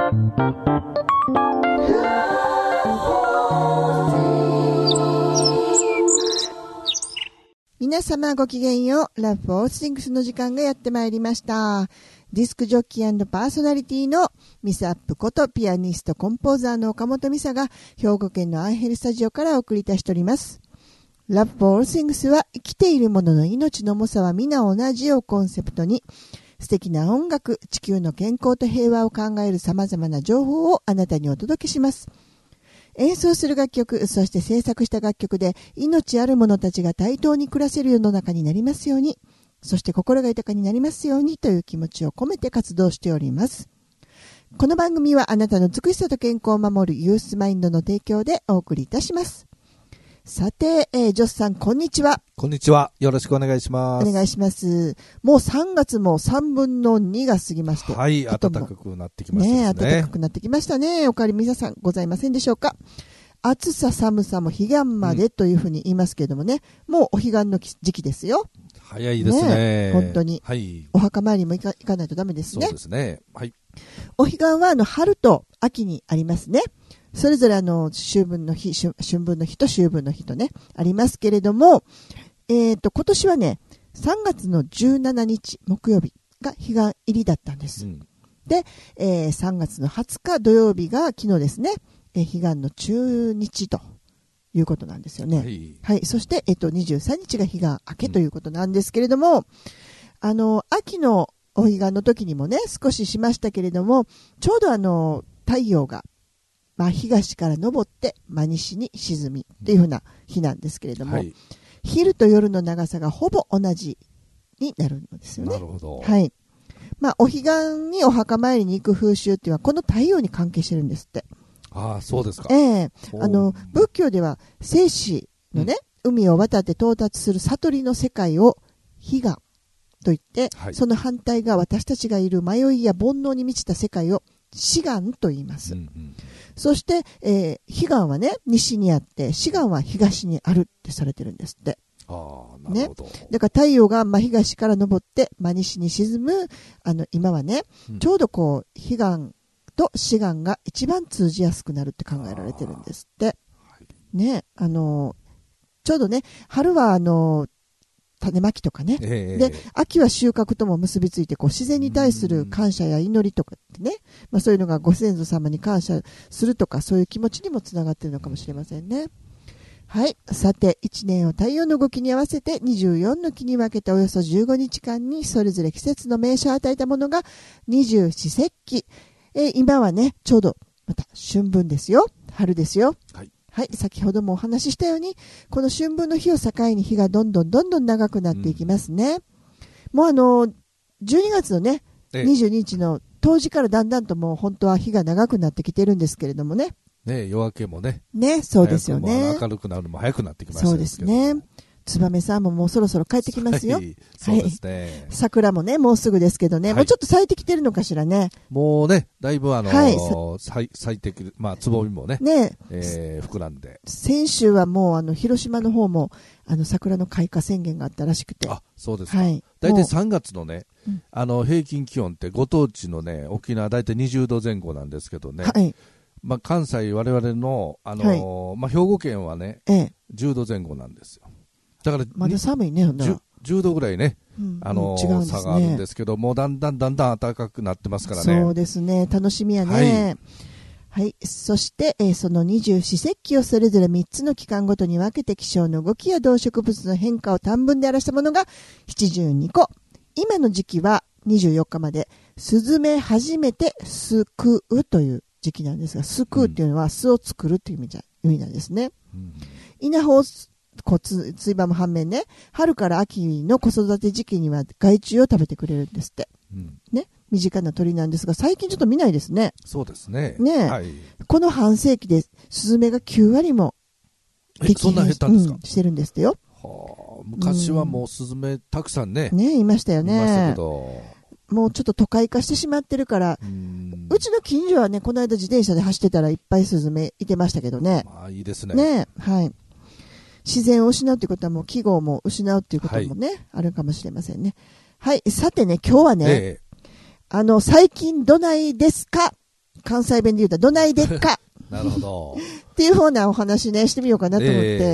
皆様ごきげんよう。ラブオースティングスの時間がやってまいりました。ディスクジョッキー&パーソナリティのミスアップことピアニストコンポーザーの岡本美沙が兵庫県のアンヘルスタジオからお送りいたしております。ラブオースティングスは生きている者の命の重さは皆同じをコンセプトに素敵な音楽、地球の健康と平和を考える様々な情報をあなたにお届けします。演奏する楽曲、そして制作した楽曲で命ある者たちが対等に暮らせる世の中になりますように、そして心が豊かになりますようにという気持ちを込めて活動しております。この番組はあなたの美しさと健康を守るユースマインドの提供でお送りいたします。さて、ジョスさんこんにちは。 こんにちは。よろしくお願いします。 お願いします。もう3月も3分の2が過ぎまして。 はい、暖かくなってきましたね。 暖かくなってきましたね。おかわり皆さんございませんでしょうか。暑さ寒さも彼岸までというふうに言いますけれどもね、もうお彼岸の時期ですよ。 早いですね。 本当に、 はい。 お墓参りも行かないとダメですね。 そうですね。はい。 お彼岸は春と秋にありますね。それぞれ春分の日と秋分の日とね、ありますけれども、今年はね、3月の17日木曜日が彼岸入りだったんです。で、3月の20日土曜日が昨日ですね、彼岸の中日ということなんですよね。はい。そして、23日が彼岸明けということなんですけれども、秋のお彼岸の時にもね、少ししましたけれども、ちょうど太陽が東から昇って真西に沈みっていう風な日なんですけれども、はい、昼と夜の長さがほぼ同じになるんですよね。 なるほど。 はい。お彼岸にお墓参りに行く風習っていうのはこの太陽に関係してるんですって。 ああ、そうですか。 仏教では生死のね、海を渡って到達する悟りの世界を彼岸といって、はい、その反対が私たちがいる迷いや煩悩に満ちた世界を死願と言います。そして、彼岸はね、西にあって、死願は東にあるってされてるんですって。 なるほど。 だから太陽が真東から昇って真西に沈む、今はね、ちょうどこう、彼岸と死願が一番通じやすくなるって考えられてるんですって。ね、ちょうどね、春は種まきとかね、で秋は収穫とも結びついてこう自然に対する感謝や祈りとかってね、そういうのがご先祖様に感謝するとかそういう気持ちにもつながっているのかもしれませんね。はい。さて1年を太陽の動きに合わせて24の期に分けておよそ15日間にそれぞれ季節の名称を与えたものが二十四節気、今はねちょうどまた春分ですよ、春ですよ。はい、先ほどもお話ししたようにこの春分の日を境に日がどんどん長くなっていきますね。もう12月のね、22日の冬至からだんだんともう本当は日が長くなってきてるんですけれどもね。 夜明けもね。 そうですよね。 明るくなるのも早くなってきましたね。 そうですね。燕さんももうそろそろ帰ってきますよ。 そうですね。 桜もね、もうすぐですけどね、もうちょっと咲いてきてるのかしらね。 もうね、だいぶ咲いてくる、つぼみもね、膨らんで。 先週はもう広島の方も桜の開花宣言があったらしくて。 あ、そうですか。だいたい3月のね、平均気温ってご当地のね、沖縄だいたい20度前後なんですけどね。関西我々の兵庫県はね、10度前後なんですよ。だからまだ寒いね、 10度ぐらいね、差があるんですけど、もうだんだん暖かくなってますからね。 そうですね、楽しみやね。はい。そして、その二十四節気をそれぞれ3つの期間ごとに分けて気象の動きや動植物の変化を短文で表したものが72個。今の時期は24日まで、スズメ初めてすくうという時期なんですが、すくうっていうのは巣を作るという意味なんですね。稲穂をついばむ反面ね、春から秋の子育て時期には害虫を食べてくれるんですって。ね、身近な鳥なんですが、最近ちょっと見ないですね。 そうですね。 この半世紀でスズメが9割もそんな減ったんですか？ してるんですってよ。 昔はもうスズメたくさんね、 いましたよね。 いましたけど、 もうちょっと都会化してしまってるから、うちの近所はね、この間自転車で走ってたらいっぱいスズメいてましたけどね。 いいですね。 はい。自然を失うということはもう季語も失うということもね、あるかもしれませんね。はい。さてね、今日はね、最近どないですか関西弁で言うとどないでっかなるほど。 っていうふうなお話ね、してみようかなと思って、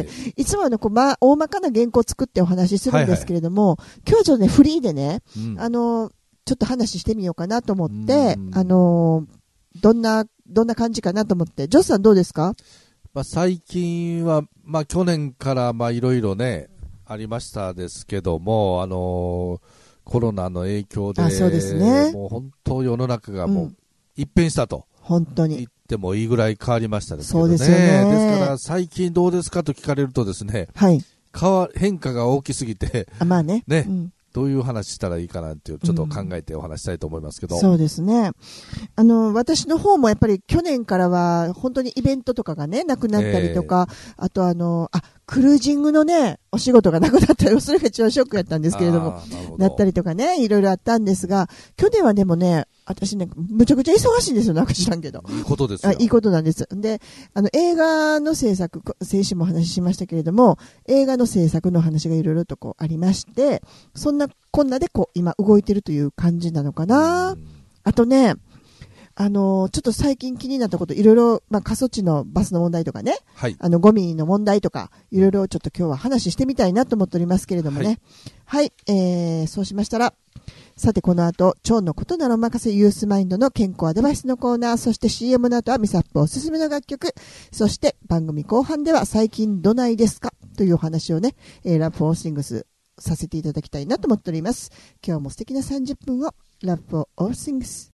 いつも大まかな原稿を作ってお話しするんですけれども、今日はちょっとね、フリーでね、ちょっと話してみようかなと思って、どんな感じかなと思って、ジョスさんどうですか？ 最近は、去年からいろいろね、ありましたですけども、コロナの影響で、 そうですね、 もう本当世の中がもう一変したと。 本当に。 言ってもいいぐらい変わりましたですけどね。 そうですよね。 ですから最近どうですかと聞かれるとですね、 はい。 変化が大きすぎて、 まあね。 ね、どういう話したらいいかなっていうちょっと考えてお話したいと思いますけど、 そうですね。私の方もやっぱり去年からは本当にイベントとかがねなくなったりとか、あとクルージングのねお仕事がなくなったり、それが一番ショックやったんですけれども、なったりとかね、いろいろあったんですが、去年はでもね、私ね、むちゃくちゃ忙しいんですよ、なんか知らんけど。 いいことですよ。 いいことなんです。で、映画の制作、先週もお話ししましたけれども、映画の制作の話がいろいろとありまして、そんなこんなで今動いてるという感じなのかな。あとね、ちょっと最近気になったこと、いろいろ、過疎地のバスの問題とかね、 はい、 ゴミの問題とか、いろいろちょっと今日は話してみたいなと思っておりますけれどもね。はい、そうしましたら、さてこの後、腸のことならお任せユースマインドの健康アドバイスのコーナー、そして CM の後はミサップおすすめの楽曲、そして番組後半では最近どないですかというお話をね、ラブフォーシングスさせていただきたいなと思っております。今日も素敵な30分をラブフォーオーシングス。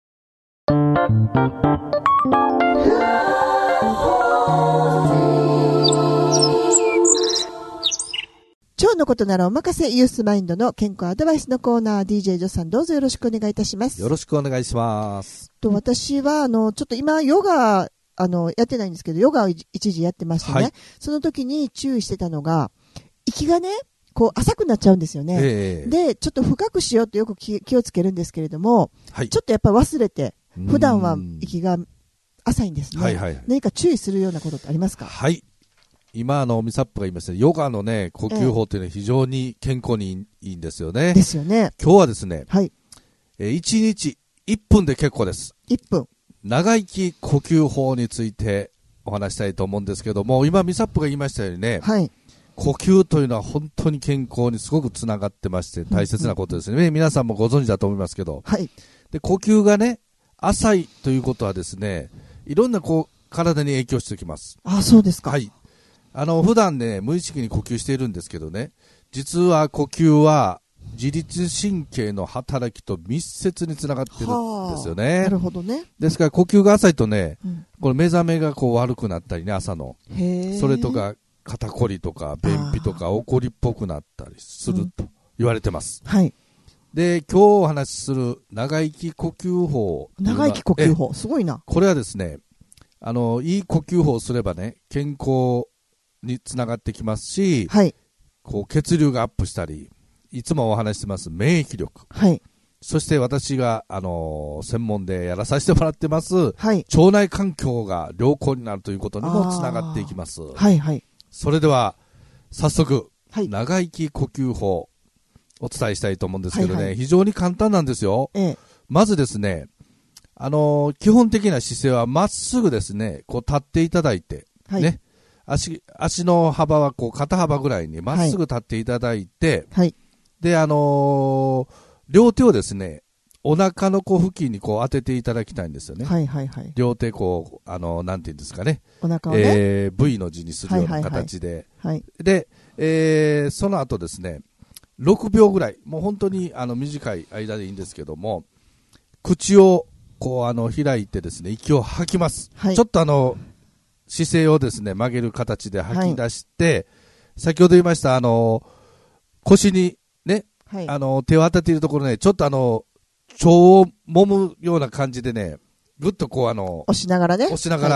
腸のことならお任せユースマインドの健康アドバイスのコーナー、 DJ ジョさんどうぞよろしくお願いいたします。 よろしくお願いします。 私はちょっと今ヨガやってないんですけど、ヨガを一時やってましてね、その時に注意してたのが、息がね浅くなっちゃうんですよね、でちょっと深くしようとよく気をつけるんですけれども、ちょっとやっぱり忘れて、普段は息が浅いんですね、何か注意するようなことってありますか？ はい、今ミサップが言いましたヨガのね呼吸法というのは非常に健康にいいんですよね。 ですよね。 今日はですね、1日1分で結構です。 1分長生き呼吸法についてお話したいと思うんですけども、今ミサップが言いましたようにね、呼吸というのは本当に健康にすごくつながってまして大切なことですね、皆さんもご存知だと思いますけど、で呼吸がね浅いということはですね、いろんな体に影響してきます。 そうですか。 はい、普段ね無意識に呼吸しているんですけどね、実は呼吸は自律神経の働きと密接につながってるんですよね。 なるほどね。 ですから呼吸が浅いとね、これ目覚めが悪くなったりね、朝のそれとか肩こりとか便秘とか怒りっぽくなったりすると言われてます、で今日お話しする長生き呼吸法、 長生き呼吸法すごいな。 これはですね、いい呼吸法をすればね健康につながってきますし、血流がアップしたり、いつもお話してます免疫力、そして私が、専門でやらさせてもらってます、腸内環境が良好になるということにもつながっていきます。それでは早速、長生き呼吸法お伝えしたいと思うんですけどね、非常に簡単なんですよ、まずですね、基本的な姿勢はまっすぐですね、立っていただいて、ね、足の幅は肩幅ぐらいにまっすぐ立っていただいて、で両手をですねお腹の付近に当てていただきたいんですよね。両手なんていうんですかね、 お腹をね、 V の字にするような形で、で、その後ですね6秒ぐらい、もう本当に短い間でいいんですけども、口を開いてですね息を吐きます、ちょっと姿勢をですね曲げる形で吐き出して、先ほど言いました腰にね、手を当てているところね、ちょっと腸を揉むような感じでね、ぐっと押しながらね、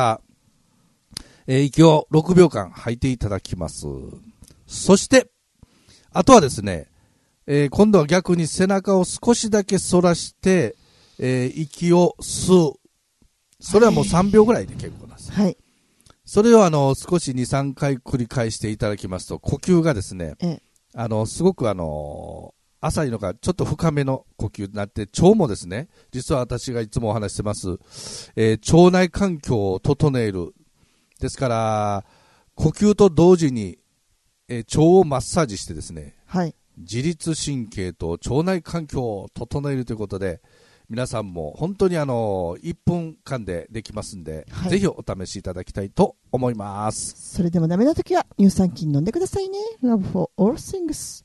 息を6秒間吐いていただきます。そしてあとはですね、今度は逆に背中を少しだけ反らして、息を吸う。それはもう3秒ぐらいで結構なんです。それを少し 2,3 回繰り返していただきますと、呼吸がですね、すごく浅いのかちょっと深めの呼吸になって、腸もですね、実は私がいつもお話してます、腸内環境を整える。ですから、呼吸と同時に、腸をマッサージしてですね、 はい、 自律神経と腸内環境を整えるということで、皆さんも本当に1分間でできますんで、はい、ぜひお試しいただきたいと思います。 それでもダメなときは乳酸菌飲んでくださいね。 Love for all things。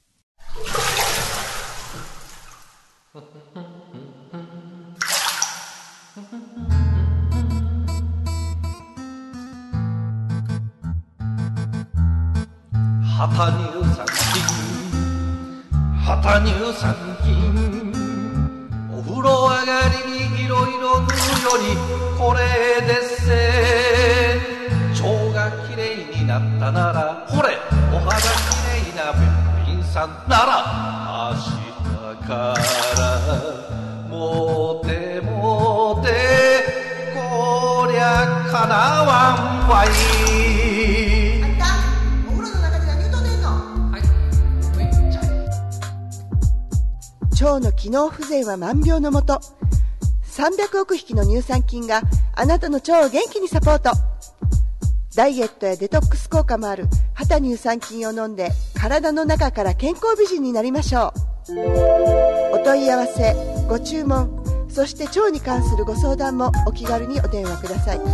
旗乳酸菌、旗乳酸菌、お風呂上がりにいろいろ塗るよりこれでっせ。腸がきれいになったならほれお肌きれいなべっぴんさんなら明日からモテモテこりゃかなわんわい。 腸の機能不全は万病のもと。300億匹の乳酸菌があなたの腸を元気にサポート。ダイエットやデトックス効果もある旗乳酸菌を飲んで体の中から健康美人になりましょう。お問い合わせ、ご注文、そして腸に関するご相談もお気軽にお電話ください。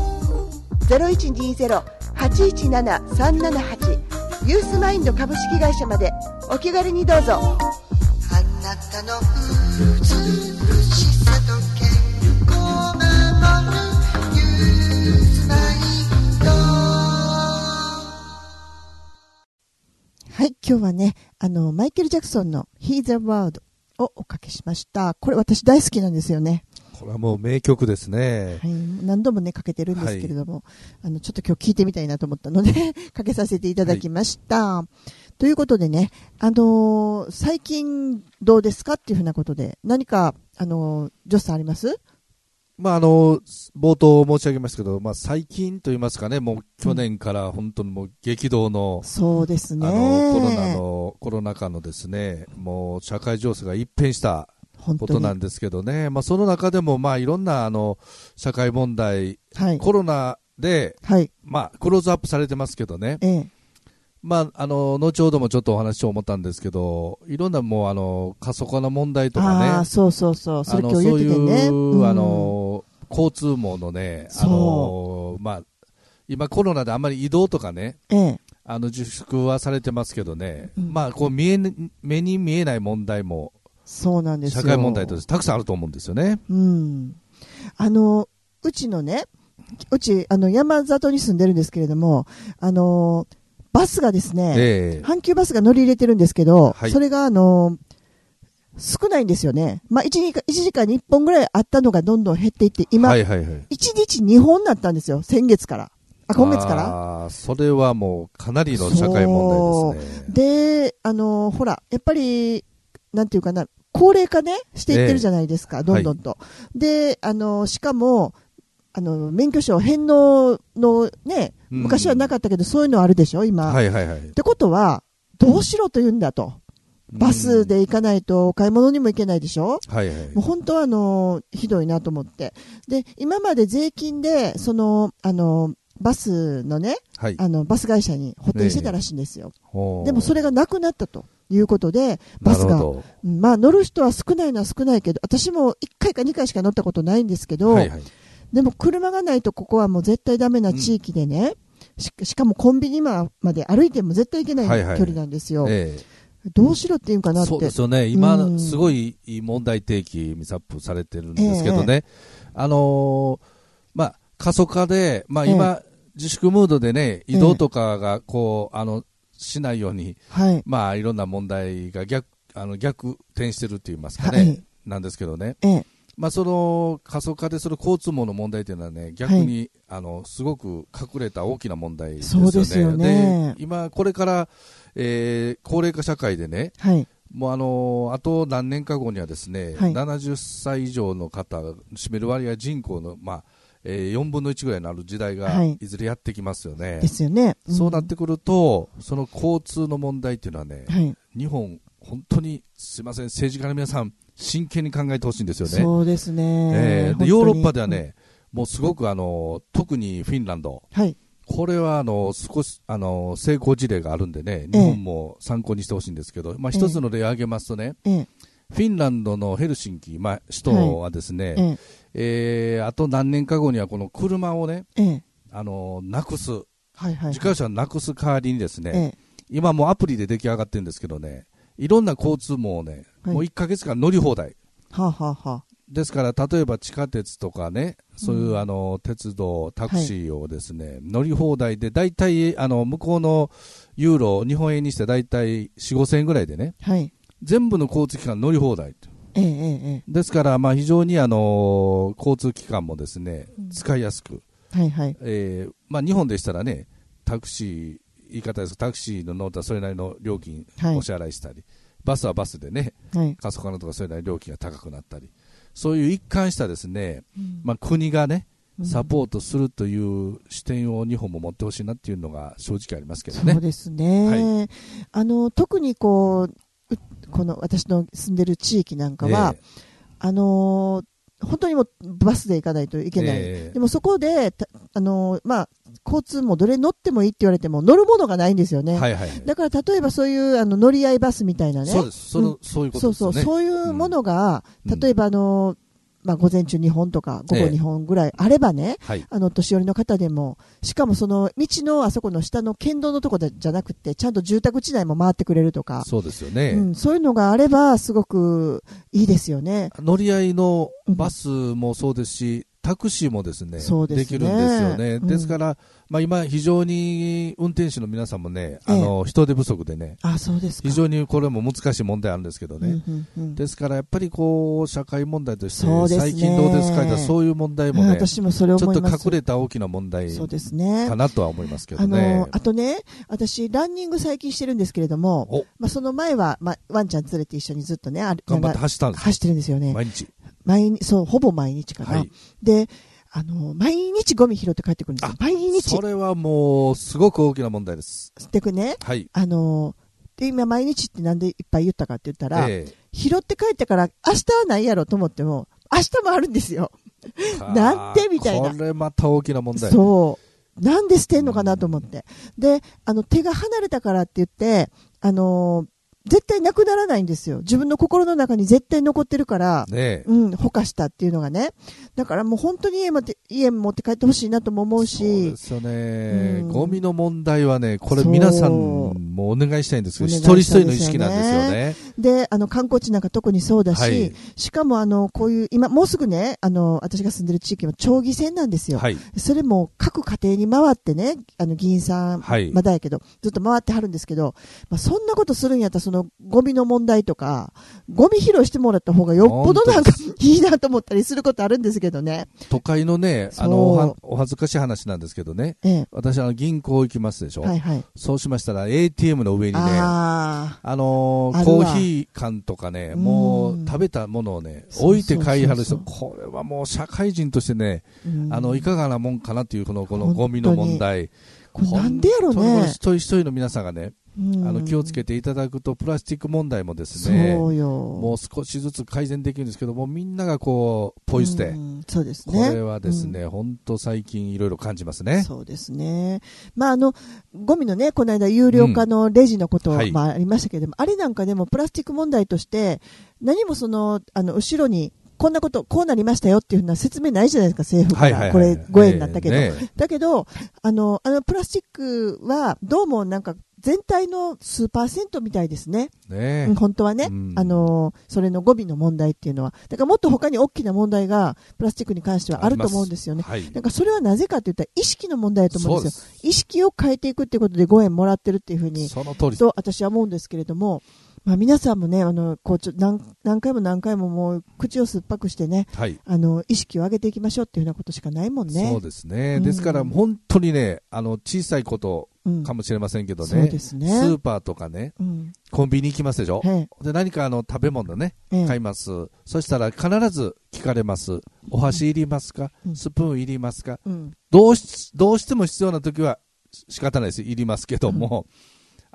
0120-817-378 ユースマインド株式会社までお気軽にどうぞ。あなたの美しさと健康を守るユースマインド。はい、今日はね、マイケル・ジャクソンの He's the World をおかけしました。これ私大好きなんですよね。 これはもう名曲ですね。 はい、何度もねかけてるんですけれども、はい、ちょっと今日聞いてみたいなと思ったのでかけさせていただきました。ということでね、最近どうですかっていうふうなことで、何か、ジョスさんあります？ まあ、冒頭申し上げましたけど、まあ、最近と言いますかね、もう去年から本当にもう激動の、 そうですね。 コロナ禍のですね、もう社会情勢が一変したことなんですけどね、まあ、その中でも、まあ、いろんな、社会問題、はい、コロナで、はい、まあ、クローズアップされてますけどね、まあ、後ほどもちょっとお話しよう思ったんですけど、いろんなもう過疎化の問題とかね、 そうそうそう、それ今日言っててね、 そういう、交通網のね、まあ、今コロナであんまり移動とかね、自粛はされてますけどね、まあ、こう目に見えない問題も、 そうなんですよ。 社会問題としてたくさんあると思うんですよね。 うちのね、山里に住んでるんですけれども、バスがですね、阪急バスが乗り入れてるんですけど、はい、それが少ないんですよね。まあ、1時間に1本ぐらいあったのがどんどん減っていって、今、1日2本になったんですよ、先月から。今月から。 それはもうかなりの社会問題ですね。 で、ほら、やっぱり、なんていうかな、高齢化ね、していってるじゃないですか、どんどんと。はい、で、しかも、免許証返納のね、昔はなかったけど、そういうのあるでしょ、今。ってことは、どうしろと言うんだと。バスで行かないと買い物にも行けないでしょ。もう本当はひどいなと思って。で、今まで税金で、バスのね、バス会社に補填してたらしいんですよ。でもそれがなくなったということで、バスが、まあ乗る人は少ないのは少ないけど、私も1回か2回しか乗ったことないんですけど、でも車がないとここはもう絶対ダメな地域でね、しかもコンビニまで歩いても絶対行けない距離なんですよ。どうしろっていうかなって。 そうですよね。今、すごい問題提起、ミスアップされてるんですけどね。まあ、過疎化で、まあ今、自粛ムードでね、移動とかがこう、しないように、まあいろんな問題が逆転してるって言いますかね、なんですけどね。まあ、その過疎化でその交通網の問題というのはね、逆に、すごく隠れた大きな問題ですよね。 そうですよね。 で、今これから、高齢化社会でね、もうあと何年か後にはですね、70歳以上の方が占める割合人口の、まあ4分の1ぐらいになる時代がいずれやってきますよね。 ですよね。 そうなってくると、その交通の問題というのはね、日本本当にすいません、政治家の皆さん真剣に考えてほしいんですよね。 そうですね、 でヨーロッパではね、もうすごく特にフィンランド、 はい、 これは少し成功事例があるんでね、日本も参考にしてほしいんですけど、一つの例を挙げますとね、フィンランドのヘルシンキ、首都はですね、あと何年か後にはこの車をね、なくす、自家用車をなくす代わりにですね、今もうアプリで出来上がってるんですけどね、いろんな交通網をね、もう1ヶ月間乗り放題。ですから例えば地下鉄とかね、そういう鉄道、タクシーをですね、乗り放題で、大体向こうのユーロ、日本円にして大体4、5千円ぐらいでね、全部の交通機関乗り放題。ですから非常に交通機関もですね、使いやすく、日本でしたらね、タクシー、言い方ですが、タクシーの乗ったらそれなりの料金お支払いしたり、バスはバスでね、過疎化のとかそれなりの料金が高くなったり、そういう一貫したですね、国がね、サポートするという視点を日本も持ってほしいなっていうのが正直ありますけどね。 そうですね。特にこの私の住んでる地域なんかは、本当にもうバスで行かないといけない。でもそこで、交通もどれ乗ってもいいって言われても乗るものがないんですよね。だから例えばそういう乗り合いバスみたいなね。 そうです。そういうことですね。 そういうものが、例えば午前中2本とか午後2本ぐらいあればね、年寄りの方でも、しかもその道のあそこの下の県道のところじゃなくて、ちゃんと住宅地内も回ってくれるとか、 そうですよね。 そういうのがあればすごくいいですよね。 乗り合いのバスもそうですし、タクシーもですね、できるんですよね。ですから、今非常に運転手の皆さんもね、人手不足でね、非常にこれも難しい問題あるんですけどね。ですからやっぱり社会問題として、最近どうですかとそういう問題もね、 私もそれを思います。 ちょっと隠れた大きな問題かなとは思いますけどね。 あとね、私ランニング最近してるんですけれども、その前はワンちゃん連れて一緒にずっとね、 頑張って走ったんです。 走ってるんですよね。 毎日。 そう、ほぼ毎日かな。で、毎日ゴミ拾って帰ってくるんですよ。毎日。 それはもう、すごく大きな問題です。 でね、で、今毎日ってなんでいっぱい言ったかって言ったら、拾って帰ってから明日はないやろと思っても、明日もあるんですよ。なんてみたいな。 これまた大きな問題。 そう。なんで捨てんのかなと思って。で、手が離れたからって言って、絶対なくならないんですよ。自分の心の中に絶対残ってるから、ほかしたっていうのがね。だからもう本当に家持って帰ってほしいなとも思うし。 そうですよね。ゴミの問題はね、これ皆さんもお願いしたいんですけど、一人一人の意識なんですよね。 で、観光地なんか特にそうだし、しかもこういう、今もうすぐね、私が住んでる地域は町議選なんですよ。それも各家庭に回ってね、議員さん、まだやけど、ずっと回ってはるんですけど、そんなことするんやったらゴミの問題とか、ゴミ拾いしてもらった方がよっぽどなんかいいなと思ったりすることあるんですけどね。 都会のね、お恥ずかしい話なんですけどね、私銀行行きますでしょ。そうしましたら ATM の上にね、コーヒー缶とかね、もう食べたものをね、置いて買いはる人、これはもう社会人としてね、いかがなもんかなっていうこのゴミの問題。 これなんでやろうね。 一人一人の皆さんがね、気をつけていただくと、プラスチック問題もですね、もう少しずつ改善できるんですけども、みんながポイ捨て、 そうですね。 これはですね、本当最近いろいろ感じますね。 そうですね。ゴミのね、この間有料化のレジのこともありましたけれども、あれなんかでもプラスチック問題として、何も後ろに、こんなこと、こうなりましたよっていうふうな説明ないじゃないですか、政府から。これ5円になったけど。だけど、プラスチックは、どうもなんか、全体の数%みたいですね。本当はね、それのゴミの問題っていうのは。だからもっと他に大きな問題が、プラスチックに関してはあると思うんですよね。だからそれはなぜかって言ったら、意識の問題だと思うんですよ。意識を変えていくっていうことで5円もらってるっていうふうに、と私は思うんですけれども、皆さんもね、何回も何回ももう口を酸っぱくしてね、意識を上げていきましょうっていうようなことしかないもんね。 そうですね。ですから本当にね、小さいことかもしれませんけどね、スーパーとかね、コンビニ行きますでしょ。で、何か食べ物ね、買います。そしたら必ず聞かれます。お箸いりますか？スプーンいりますか？どうしても必要な時は仕方ないです。いりますけども、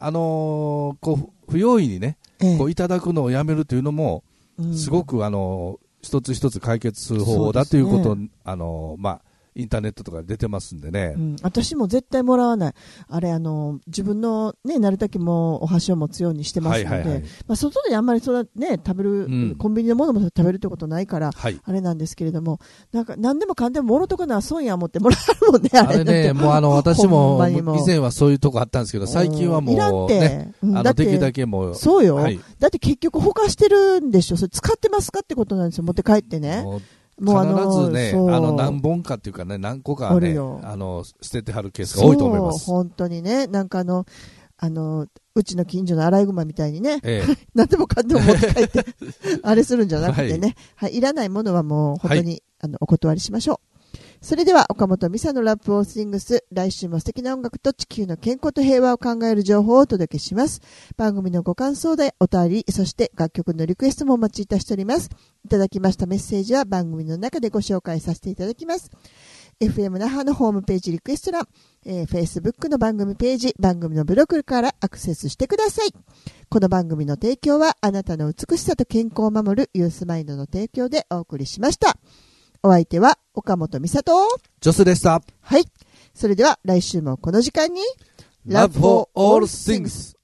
こう不用意にね、こういただくのをやめるというのも、すごく一つ一つ解決方法だということ、インターネットとか出てますんでね、 私も絶対もらわない。あれ自分のねなるだけもお箸を持つようにしてますので、外であんまりそれね食べる、コンビニのものも食べるってことないから、あれなんですけれども、なんか何でもかんでももろとかな損や思ってもらうもんね。 あれね、もう私も以前はそういうとこあったんですけど、最近はもう、ね、 いらんて、 できるだけもうそうよ、だって結局ほかしてるんでしょ。それ使ってますかってことなんですよ。持って帰ってね。 もう必ずね、何本かっていうかね、何個かね、捨ててはるケースが多いと思います。 本当にね、なんかうちの近所のアライグマみたいにね、何でもかんでも持って帰って、あれするんじゃなくてね、いらないものはもう本当に、お断りしましょう。それでは、岡本美沙のラップオーシングス、来週も素敵な音楽と地球の健康と平和を考える情報をお届けします。番組のご感想でお便り、そして楽曲のリクエストもお待ちいたしております。いただきましたメッセージは番組の中でご紹介させていただきます。FM 那覇のホームページリクエスト欄、Facebook の番組ページ、番組のブログからアクセスしてください。この番組の提供はあなたの美しさと健康を守るユースマインドの提供でお送りしました。お相手は岡本美沙とジョスでした。 はい。それでは来週もこの時間に Love for all things